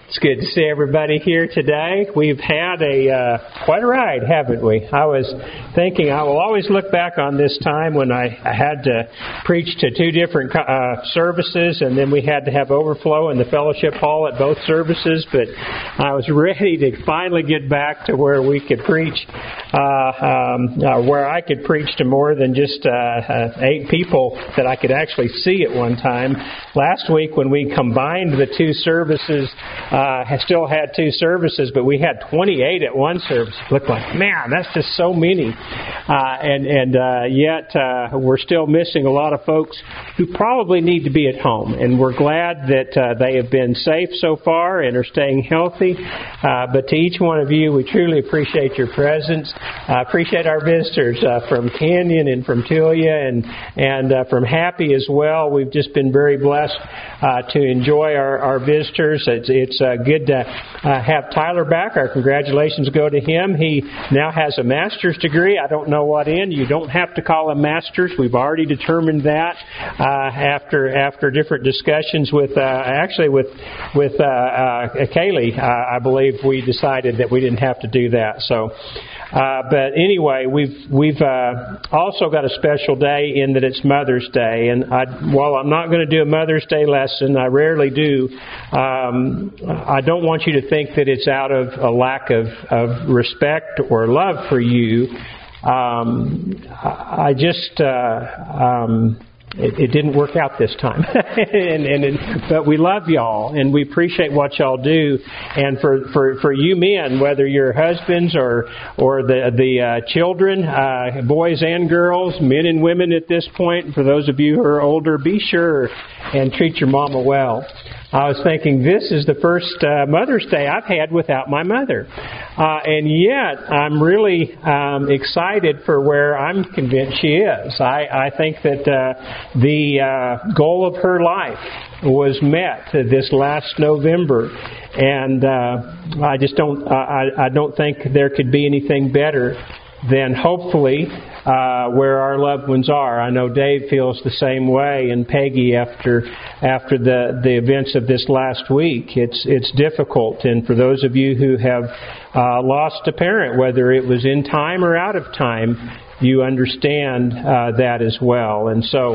It's good to see everybody here today. We've had quite a ride, haven't we? I was thinking I will always look back on this time when I had to preach to two different services, and then we had to have overflow in the fellowship hall at both services. But I was ready to finally get back to where we could preach, where I could preach to more than just 8 people that I could actually see at one time. Last week when we combined the two services, I still had 2 services, but we had 28 at one service. It looked like, man, that's just so many. Yet we're still missing a lot of folks who probably need to be at home. And we're glad that they have been safe so far and are staying healthy. But to each one of you, we truly appreciate your presence. Appreciate our visitors from Canyon and from Tulia and from Happy as well. We've just been very blessed to enjoy our visitors. It's good to have Tyler back. Our congratulations go to him. He now has a master's degree. I don't know what in. You don't have to call him masters. We've already determined that after different discussions with Kaylee. I believe we decided that we didn't have to do that. So. But anyway, we've also got a special day in that it's Mother's Day, and while I'm not going to do a Mother's Day lesson, I rarely do. I don't want you to think that it's out of a lack of respect or love for you. It didn't work out this time, but we love y'all and we appreciate what y'all do. And for you men, whether you're husbands or the children, boys and girls, men and women at this point, for those of you who are older, be sure and treat your mama well. I was thinking this is the first Mother's Day I've had without my mother. And yet I'm really excited for where I'm convinced she is. I think that the goal of her life was met this last November. And I don't think there could be anything better than hopefully where our loved ones are. I know Dave feels the same way, and Peggy after the events of this last week. It's difficult, and for those of you who have lost a parent, whether it was in time or out of time, you understand that as well. And so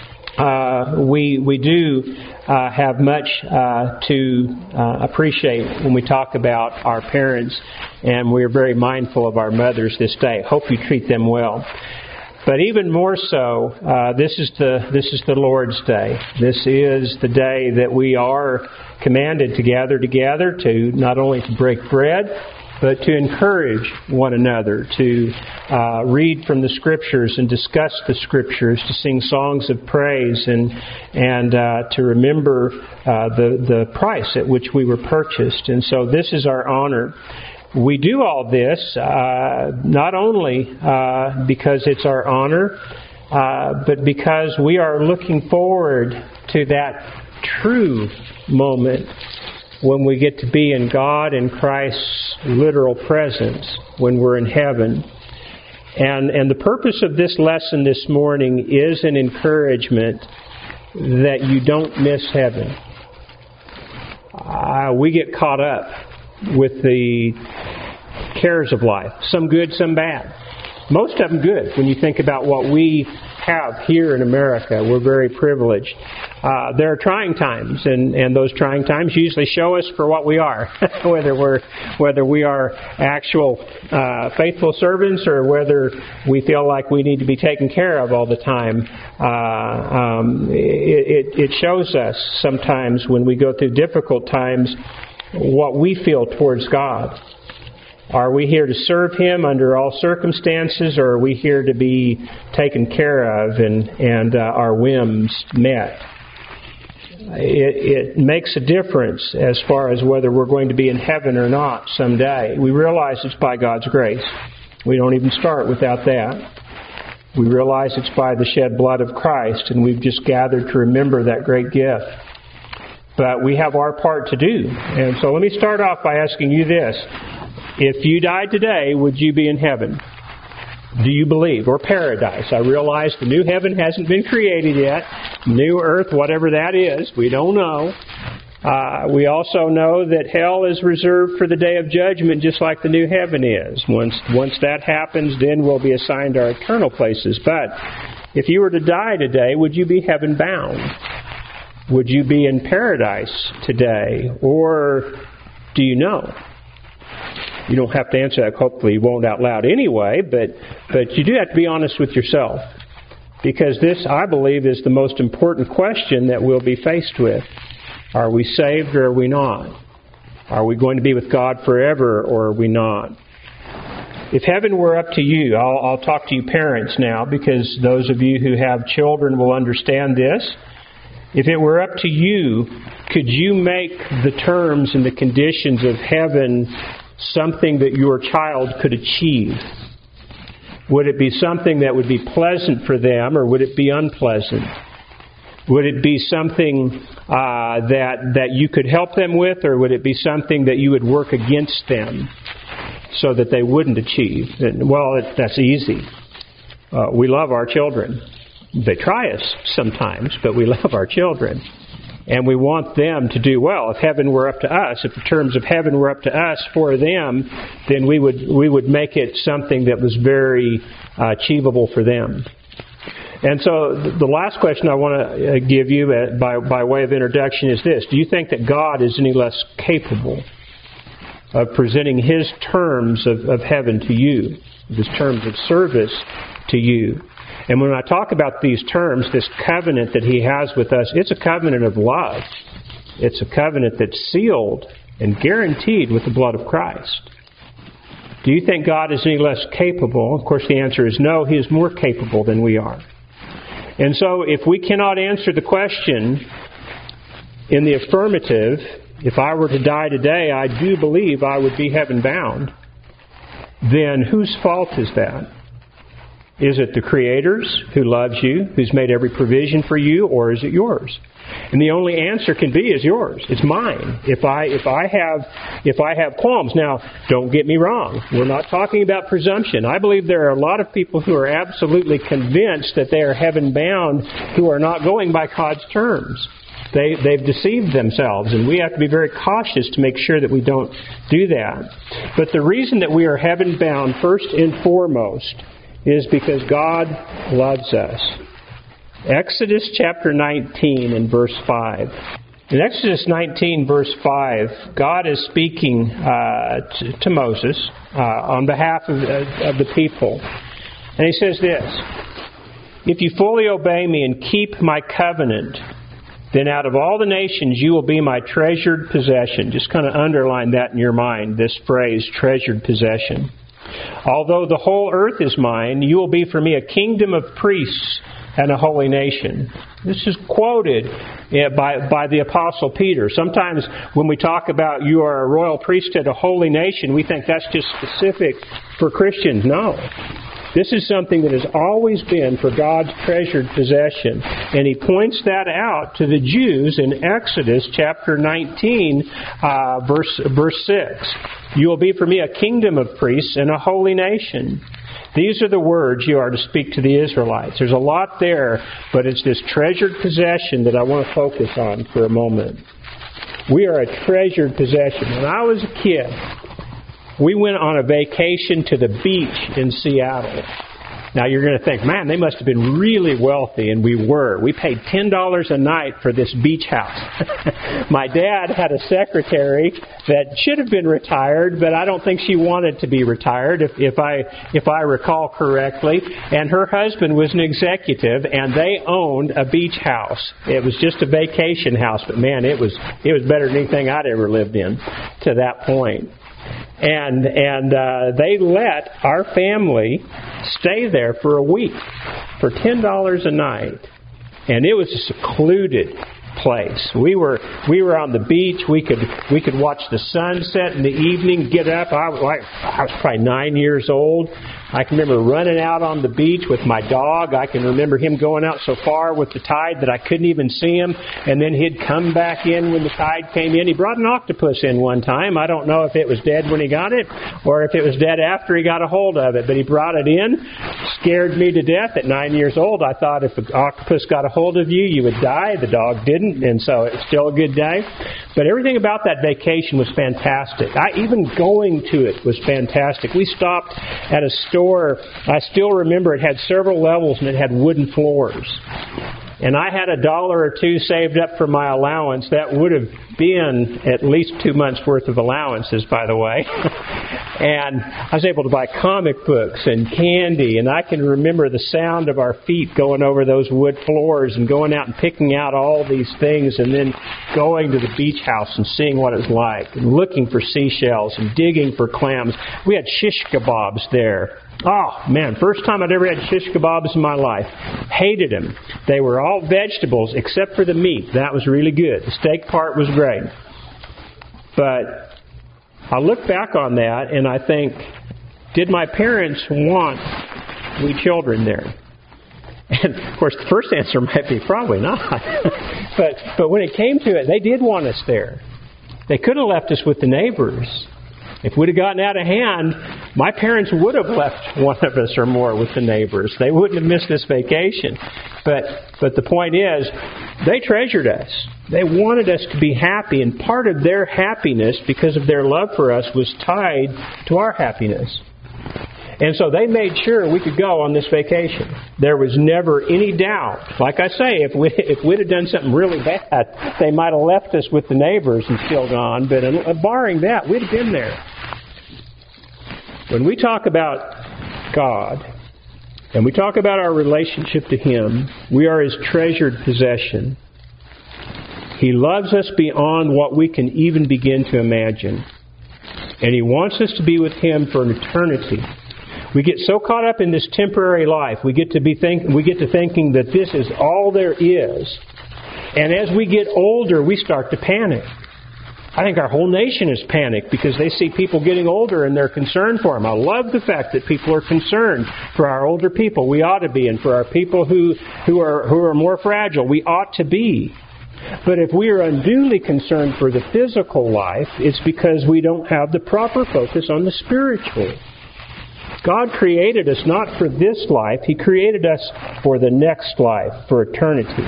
we do have much to appreciate when we talk about our parents, and we're very mindful of our mothers this day. Hope you treat them well. But even more so, this is the Lord's Day. This is the day that we are commanded to gather together to not only to break bread, but to encourage one another, to read from the Scriptures and discuss the Scriptures, to sing songs of praise, and to remember the price at which we were purchased. And so this is our honor. We do all this not only because it's our honor, but because we are looking forward to that true moment when we get to be in God and Christ's literal presence, when we're in heaven. And the purpose of this lesson this morning is an encouragement that you don't miss heaven. We get caught up with the cares of life, some good, some bad. Most of them good when you think about what we have here in America. We're very privileged. There are trying times, and those trying times usually show us for what we are, whether we are actual faithful servants or whether we feel like we need to be taken care of all the time. It shows us sometimes when we go through difficult times what we feel towards God. Are we here to serve Him under all circumstances, or are we here to be taken care of and our whims met? It makes a difference as far as whether we're going to be in heaven or not someday. We realize it's by God's grace. We don't even start without that. We realize it's by the shed blood of Christ, and we've just gathered to remember that great gift. But we have our part to do. And so let me start off by asking you this. If you died today, would you be in heaven? Do you believe? Or paradise? I realize the new heaven hasn't been created yet. New earth, whatever that is, we don't know. We also know that hell is reserved for the day of judgment, just like the new heaven is. Once that happens, then we'll be assigned our eternal places. But if you were to die today, would you be heaven bound? Would you be in paradise today? Or do you know? You don't have to answer that. Hopefully you won't out loud anyway, but you do have to be honest with yourself. Because this, I believe, is the most important question that we'll be faced with. Are we saved or are we not? Are we going to be with God forever or are we not? If heaven were up to you, I'll talk to you parents now, because those of you who have children will understand this. If it were up to you, could you make the terms and the conditions of heaven something that your child could achieve? Would it be something that would be pleasant for them, or would it be unpleasant? Would it be something that you could help them with, or would it be something that you would work against them so that they wouldn't achieve? Well, that's easy. We love our children. They try us sometimes, but we love our children. And we want them to do well. If heaven were up to us, if the terms of heaven were up to us for them, then we would make it something that was very achievable for them. And so the last question I want to give you by way of introduction is this. Do you think that God is any less capable of presenting His terms of heaven to you, His terms of service to you? And when I talk about these terms, this covenant that He has with us, it's a covenant of love. It's a covenant that's sealed and guaranteed with the blood of Christ. Do you think God is any less capable? Of course, the answer is no. He is more capable than we are. And so if we cannot answer the question in the affirmative, if I were to die today, I do believe I would be heaven bound, then whose fault is that? Is it the Creator's, who loves you, who's made every provision for you, or is it yours? And the only answer can be is yours. It's mine. If I have qualms. Now, don't get me wrong. We're not talking about presumption. I believe there are a lot of people who are absolutely convinced that they are heaven bound who are not going by God's terms. They've deceived themselves, and we have to be very cautious to make sure that we don't do that. But the reason that we are heaven bound, first and foremost, is because God loves us. Exodus chapter 19 and verse 5. In Exodus 19 verse 5, God is speaking to Moses on behalf of the people. And He says this, "If you fully obey me and keep my covenant, then out of all the nations you will be my treasured possession." Just kind of underline that in your mind, this phrase, treasured possession. "Although the whole earth is mine, you will be for me a kingdom of priests and a holy nation." This is quoted by the Apostle Peter. Sometimes when we talk about you are a royal priesthood, a holy nation, we think that's just specific for Christians. No. This is something that has always been for God's treasured possession. And He points that out to the Jews in Exodus chapter 19, verse 6. "You will be for me a kingdom of priests and a holy nation." These are the words you are to speak to the Israelites. There's a lot there, but it's this treasured possession that I want to focus on for a moment. We are a treasured possession. When I was a kid, we went on a vacation to the beach in Seattle. Now you're going to think, man, they must have been really wealthy, and we were. We paid $10 a night for this beach house. My dad had a secretary that should have been retired, but I don't think she wanted to be retired, if I recall correctly. And her husband was an executive, and they owned a beach house. It was just a vacation house, but man, it was better than anything I'd ever lived in to that point. And they let our family stay there for a week for $10 a night. And it was a secluded place. We were on the beach. We could watch the sunset in the evening, get up. I was probably 9 years old. I can remember running out on the beach with my dog. I can remember him going out so far with the tide that I couldn't even see him. And then he'd come back in when the tide came in. He brought an octopus in one time. I don't know if it was dead when he got it or if it was dead after he got a hold of it. But he brought it in. Scared me to death. At 9 years old, I thought if an octopus got a hold of you, you would die. The dog didn't. And so it's still a good day. But everything about that vacation was fantastic. Even going to it was fantastic. We stopped at a store. I still remember it had several levels and it had wooden floors. And I had $1 or $2 saved up for my allowance. That would have been at least 2 months' worth of allowances, by the way. And I was able to buy comic books and candy. And I can remember the sound of our feet going over those wood floors and going out and picking out all these things and then going to the beach house and seeing what it was like and looking for seashells and digging for clams. We had shish kebabs there. Oh, man, first time I'd ever had shish kebabs in my life. Hated them. They were all vegetables except for the meat. That was really good. The steak part was great. But I look back on that and I think, did my parents want we children there? And, of course, the first answer might be probably not. But when it came to it, they did want us there. They could have left us with the neighbors. If we'd have gotten out of hand, my parents would have left one of us or more with the neighbors. They wouldn't have missed this vacation. But the point is, they treasured us. They wanted us to be happy, and part of their happiness, because of their love for us, was tied to our happiness. And so they made sure we could go on this vacation. There was never any doubt. Like I say, if we'd have done something really bad, they might have left us with the neighbors and still gone. But barring that, we'd have been there. When we talk about God, and we talk about our relationship to Him, we are His treasured possession. He loves us beyond what we can even begin to imagine. And He wants us to be with Him for an eternity. We get so caught up in this temporary life, we get to thinking that this is all there is. And as we get older, we start to panic. I think our whole nation is panicked because they see people getting older and they're concerned for them. I love the fact that people are concerned for our older people. We ought to be. And for our people who are more fragile, we ought to be. But if we are unduly concerned for the physical life, it's because we don't have the proper focus on the spiritual. God created us not for this life. He created us for the next life, for eternity.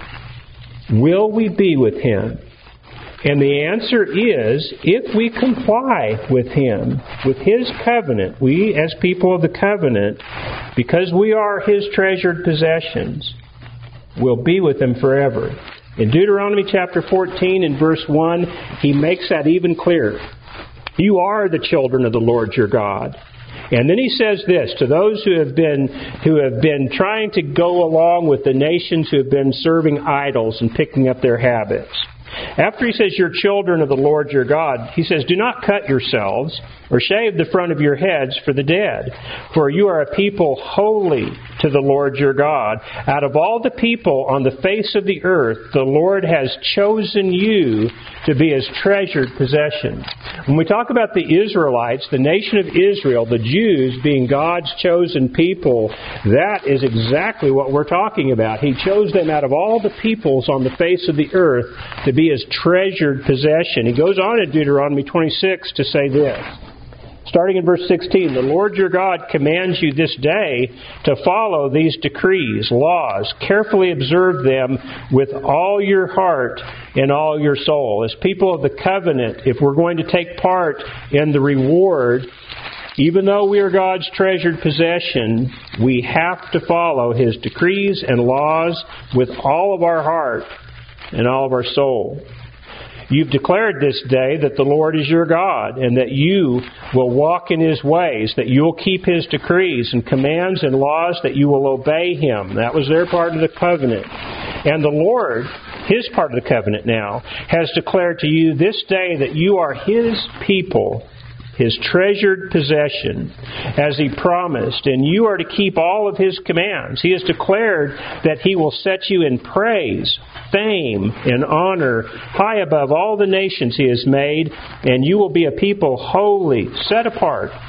Will we be with Him? And the answer is, if we comply with Him, with His covenant, we as people of the covenant, because we are His treasured possessions, will be with Him forever. In Deuteronomy chapter 14 and verse 1, He makes that even clearer. You are the children of the Lord your God. And then He says this to those who have been trying to go along with the nations who have been serving idols and picking up their habits. After He says, you're children of the Lord your God, He says, do not cut yourselves or shave the front of your heads for the dead, for you are a people holy to the Lord your God. Out of all the people on the face of the earth, the Lord has chosen you to be His treasured possession. When we talk about the Israelites, the nation of Israel, the Jews being God's chosen people, that is exactly what we're talking about. He chose them out of all the peoples on the face of the earth to be His treasured possession. He goes on in Deuteronomy 26 to say this. Starting in verse 16, the Lord your God commands you this day to follow these decrees, laws, carefully observe them with all your heart and all your soul. As people of the covenant, if we're going to take part in the reward, even though we are God's treasured possession, we have to follow His decrees and laws with all of our heart and all of our soul. You've declared this day that the Lord is your God, and that you will walk in His ways, that you'll keep His decrees and commands and laws, that you will obey Him. That was their part of the covenant. And the Lord, His part of the covenant now, has declared to you this day that you are His people, His treasured possession, as He promised, and you are to keep all of His commands. He has declared that He will set you in praise, fame, and honor high above all the nations He has made, and you will be a people holy, set apart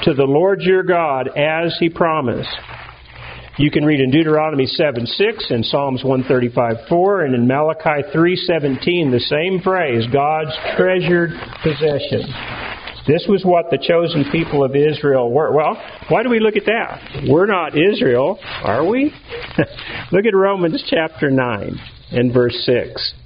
to the Lord your God as He promised. You can read in Deuteronomy 7:6, in Psalms 135:4, and in Malachi 3:17 the same phrase, God's treasured possession. This was what the chosen people of Israel were. Well, why do we look at that? We're not Israel, are we? Look at Romans chapter 9 and verse 6.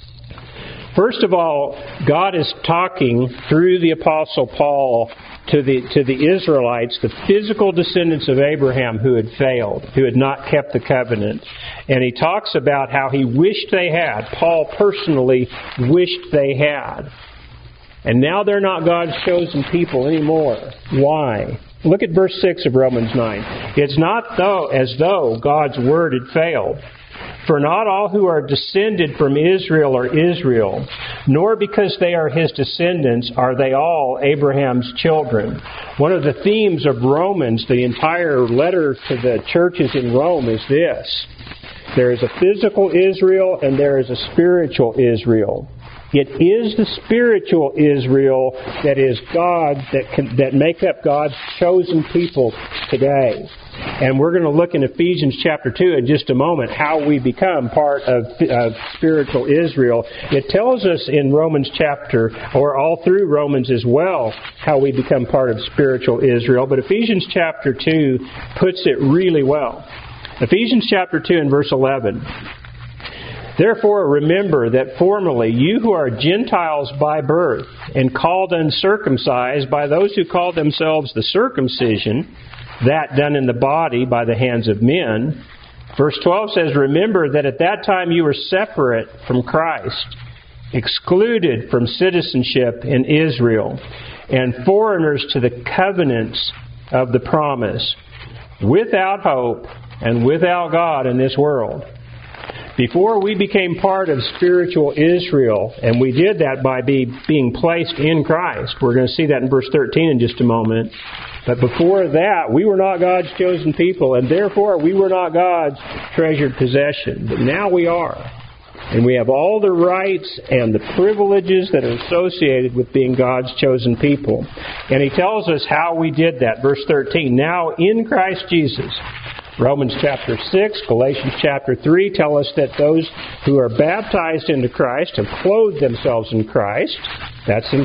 First of all, God is talking through the Apostle Paul to the Israelites, the physical descendants of Abraham who had failed, who had not kept the covenant. And he talks about how he wished they had. Paul personally wished they had. And now they're not God's chosen people anymore. Why? Look at verse 6 of Romans 9. It's not as though God's word had failed. For not all who are descended from Israel are Israel, nor because they are his descendants are they all Abraham's children. One of the themes of Romans, the entire letter to the churches in Rome, is this. There is a physical Israel and there is a spiritual Israel. It is the spiritual Israel that is God, that make up God's chosen people today. And we're going to look in Ephesians chapter 2 in just a moment how we become part of spiritual Israel. It tells us in Romans chapter, or all through Romans as well, how we become part of spiritual Israel. But Ephesians chapter 2 puts it really well. Ephesians chapter 2 and verse 11. Therefore remember that formerly you who are Gentiles by birth and called uncircumcised by those who call themselves the circumcision, that done in the body by the hands of men. Verse 12 says, remember that at that time you were separate from Christ, excluded from citizenship in Israel, and foreigners to the covenants of the promise, without hope and without God in this world. Before we became part of spiritual Israel, and we did that by being placed in Christ. We're going to see that in verse 13 in just a moment. But before that, we were not God's chosen people, and therefore we were not God's treasured possession. But now we are. And we have all the rights and the privileges that are associated with being God's chosen people. And He tells us how we did that. Verse 13, now in Christ Jesus. Romans chapter 6, Galatians chapter 3 tell us that those who are baptized into Christ have clothed themselves in Christ. That's in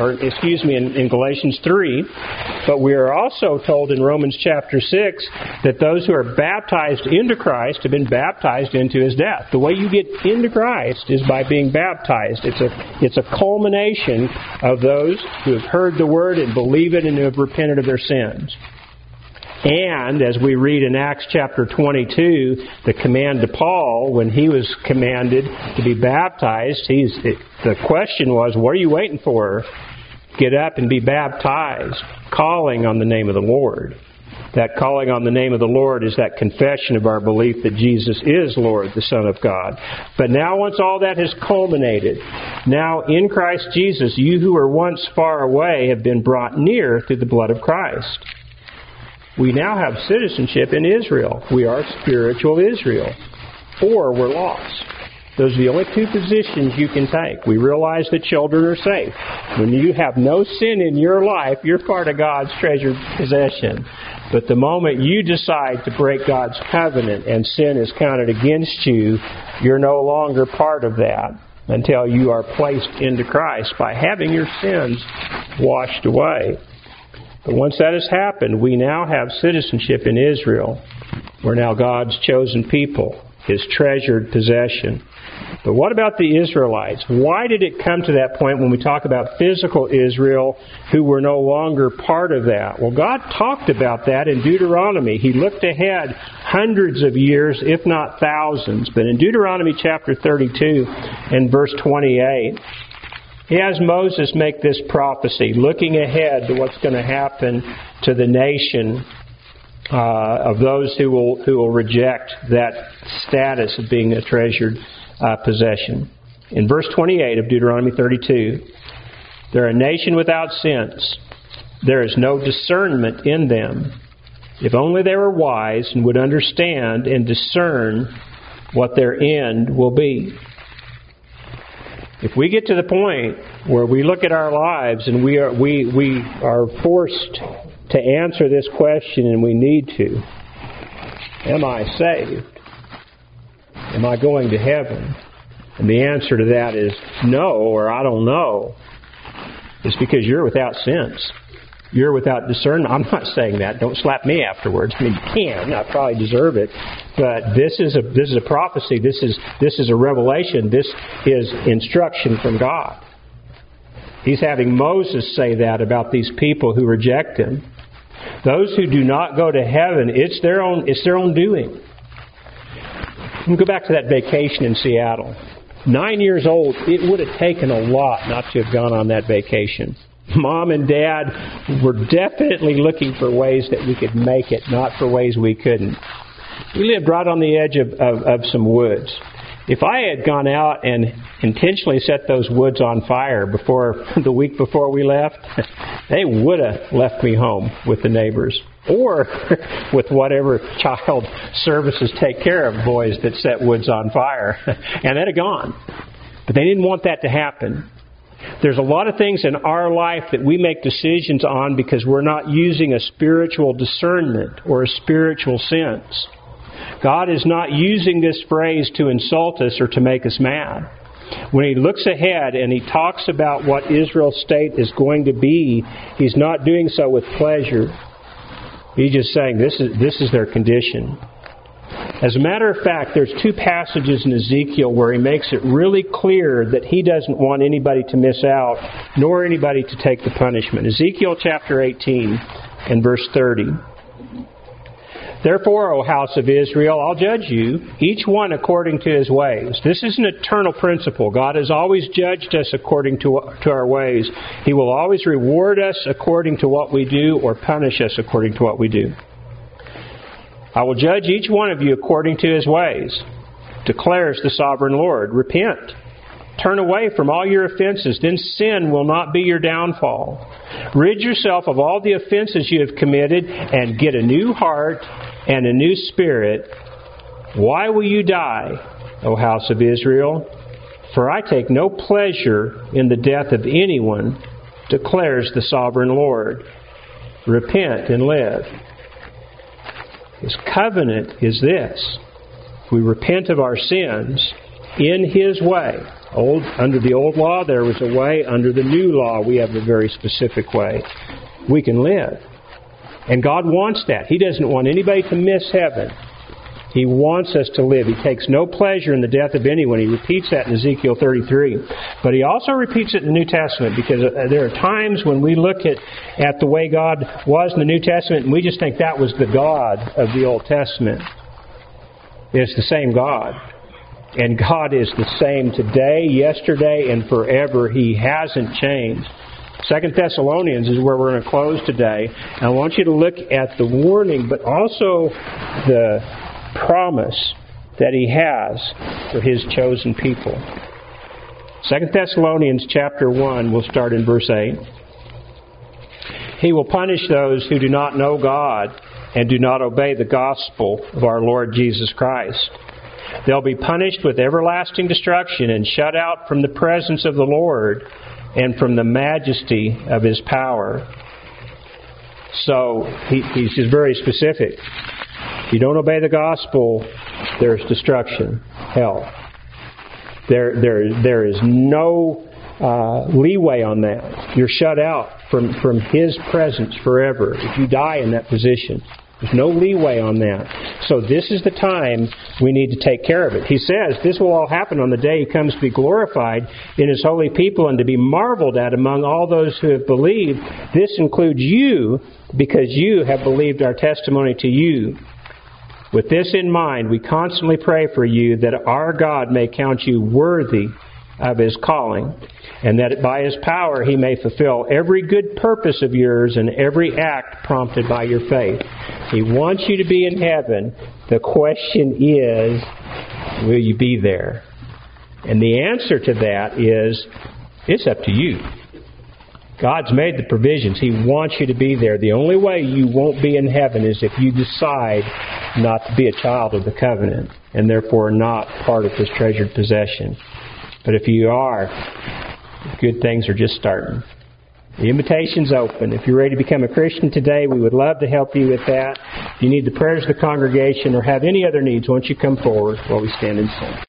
Galatians 3. But we are also told in Romans chapter 6 that those who are baptized into Christ have been baptized into His death. The way you get into Christ is by being baptized. It's a culmination of those who have heard the Word and believe it and who have repented of their sins. And, as we read in Acts chapter 22, the command to Paul, when he was commanded to be baptized, the question was, what are you waiting for? Get up and be baptized, calling on the name of the Lord. That calling on the name of the Lord is that confession of our belief that Jesus is Lord, the Son of God. But now once all that has culminated, now in Christ Jesus, you who were once far away have been brought near through the blood of Christ. We now have citizenship in Israel. We are spiritual Israel. Or we're lost. Those are the only two positions you can take. We realize that children are safe. When you have no sin in your life, you're part of God's treasured possession. But the moment you decide to break God's covenant and sin is counted against you, you're no longer part of that until you are placed into Christ by having your sins washed away. But once that has happened, we now have citizenship in Israel. We're now God's chosen people, His treasured possession. But what about the Israelites? Why did it come to that point when we talk about physical Israel who were no longer part of that? Well, God talked about that in Deuteronomy. He looked ahead hundreds of years, if not thousands. But in Deuteronomy chapter 32 and verse 28, He has Moses make this prophecy, looking ahead to what's going to happen to the nation of those who will reject that status of being a treasured possession. In verse 28 of Deuteronomy 32, they're a nation without sense. There is no discernment in them. If only they were wise and would understand and discern what their end will be. If we get to the point where we look at our lives and we are forced to answer this question, and we need to. Am I saved? Am I going to heaven? And the answer to that is no, or I don't know. It's because you're without sense. You're without discernment. I'm not saying that. Don't slap me afterwards. I mean, you can. I probably deserve it. But this is a prophecy. This is a revelation. This is instruction from God. He's having Moses say that about these people who reject Him. Those who do not go to heaven, it's their own doing. We'll go back to that vacation in Seattle. 9 years old, it would have taken a lot not to have gone on that vacation. Mom and Dad were definitely looking for ways that we could make it, not for ways we couldn't. We lived right on the edge of some woods. If I had gone out and intentionally set those woods on fire the week before we left, they would have left me home with the neighbors. Or with whatever child services take care of boys that set woods on fire. And they'd have gone. But they didn't want that to happen. There's a lot of things in our life that we make decisions on because we're not using a spiritual discernment or a spiritual sense. God is not using this phrase to insult us or to make us mad. When He looks ahead and He talks about what Israel's state is going to be, He's not doing so with pleasure. He's just saying this is their condition. As a matter of fact, there's 2 passages in Ezekiel where He makes it really clear that He doesn't want anybody to miss out, nor anybody to take the punishment. Ezekiel chapter 18 and verse 30. Therefore, O house of Israel, I'll judge you, each one according to his ways. This is an eternal principle. God has always judged us according to our ways. He will always reward us according to what we do or punish us according to what we do. I will judge each one of you according to his ways, declares the sovereign Lord. Repent. Turn away from all your offenses, then sin will not be your downfall. Rid yourself of all the offenses you have committed and get a new heart and a new spirit. Why will you die, O house of Israel? For I take no pleasure in the death of anyone, declares the sovereign Lord. Repent and live. His covenant is this. We repent of our sins in His way. Under the old law, there was a way. Under the new law, we have a very specific way. We can live. And God wants that. He doesn't want anybody to miss heaven. He wants us to live. He takes no pleasure in the death of anyone. He repeats that in Ezekiel 33. But He also repeats it in the New Testament because there are times when we look at the way God was in the New Testament and we just think that was the God of the Old Testament. It's the same God. And God is the same today, yesterday, and forever. He hasn't changed. 2 Thessalonians is where we're going to close today. And I want you to look at the warning, but also the promise that He has for His chosen people. 2 Thessalonians chapter 1, we'll start in verse 8. He will punish those who do not know God and do not obey the gospel of our Lord Jesus Christ. They'll be punished with everlasting destruction and shut out from the presence of the Lord and from the majesty of His power. So he's just very specific. If you don't obey the gospel, there's destruction, hell. There is no leeway on that. You're shut out from His presence forever if you die in that position. There's no leeway on that. So this is the time we need to take care of it. He says this will all happen on the day He comes to be glorified in His holy people and to be marveled at among all those who have believed. This includes you because you have believed our testimony to you. With this in mind, we constantly pray for you that our God may count you worthy of His calling, and that by His power He may fulfill every good purpose of yours and every act prompted by your faith. He wants you to be in heaven. The question is, will you be there? And the answer to that is, it's up to you. God's made the provisions. He wants you to be there. The only way you won't be in heaven is if you decide not to be a child of the covenant and therefore not part of His treasured possession. But if you are, good things are just starting. The invitation's open. If you're ready to become a Christian today, we would love to help you with that. If you need the prayers of the congregation or have any other needs, why don't you come forward while we stand and sing.